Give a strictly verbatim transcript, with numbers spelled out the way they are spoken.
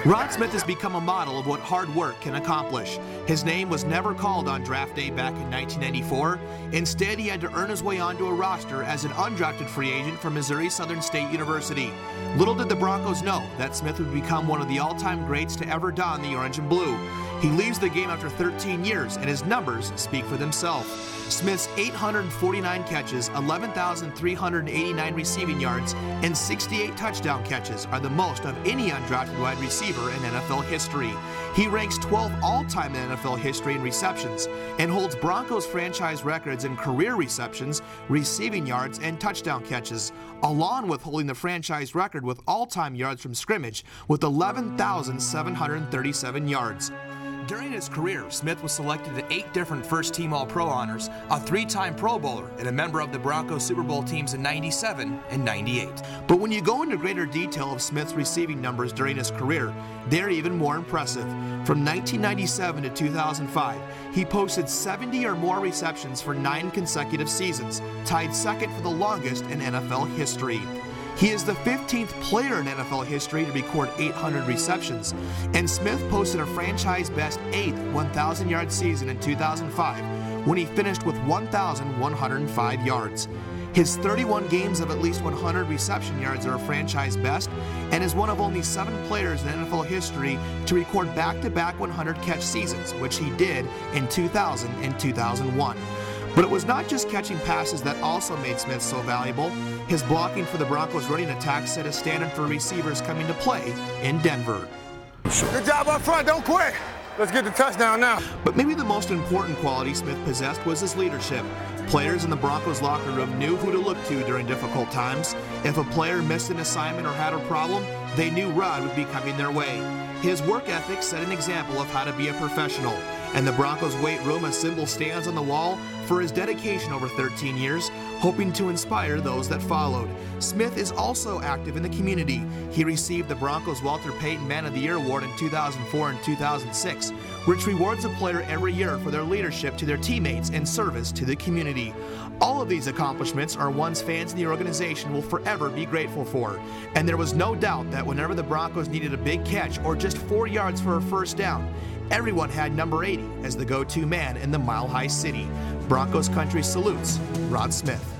Rod Smith has become a model of what hard work can accomplish. His name was never called on draft day back in nineteen ninety-four. Instead, he had to earn his way onto a roster as an undrafted free agent from Missouri Southern State University. Little did the Broncos know that Smith would become one of the all-time greats to ever don the orange and blue. He leaves the game after thirteen years, and his numbers speak for themselves. Smith's eight hundred forty-nine catches, eleven thousand three hundred eighty-nine receiving yards, and sixty-eight touchdown catches are the most of any undrafted wide receiver in N F L history. He ranks twelfth all-time in N F L history in receptions and holds Broncos franchise records in career receptions, receiving yards, and touchdown catches, along with holding the franchise record with all-time yards from scrimmage with eleven thousand seven hundred thirty-seven yards. During his career, Smith was selected to eight different first-team All-Pro honors, a three-time Pro Bowler, and a member of the Broncos Super Bowl teams in ninety-seven and ninety-eight. But when you go into greater detail of Smith's receiving numbers during his career, they're even more impressive. From nineteen ninety-seven to two thousand five, he posted seventy or more receptions for nine consecutive seasons, tied second for the longest in N F L history. He is the fifteenth player in N F L history to record eight hundred receptions, and Smith posted a franchise-best eighth one thousand yard season in two thousand five when he finished with one thousand one hundred five yards. His thirty-one games of at least one hundred reception yards are a franchise best, and is one of only seven players in N F L history to record back-to-back one hundred catch seasons, which he did in two thousand and two thousand one. But it was not just catching passes that also made Smith so valuable. His blocking for the Broncos running attack set a standard for receivers coming to play in Denver. Good job up front, don't quit. Let's get the touchdown now. But maybe the most important quality Smith possessed was his leadership. Players in the Broncos locker room knew who to look to during difficult times. If a player missed an assignment or had a problem, they knew Rod would be coming their way. His work ethic set an example of how to be a professional, and the Broncos weight room a symbol stands on the wall for his dedication over thirteen years, hoping to inspire those that followed. Smith is also active in the community. He received the Broncos Walter Payton Man of the Year Award in two thousand four and two thousand six, which rewards a player every year for their leadership to their teammates and service to the community. All of these accomplishments are ones fans in the organization will forever be grateful for, and there was no doubt that whenever the Broncos needed a big catch or just four yards for a first down, everyone had number eighty as the go-to man in the Mile High City. Broncos country salutes Rod Smith.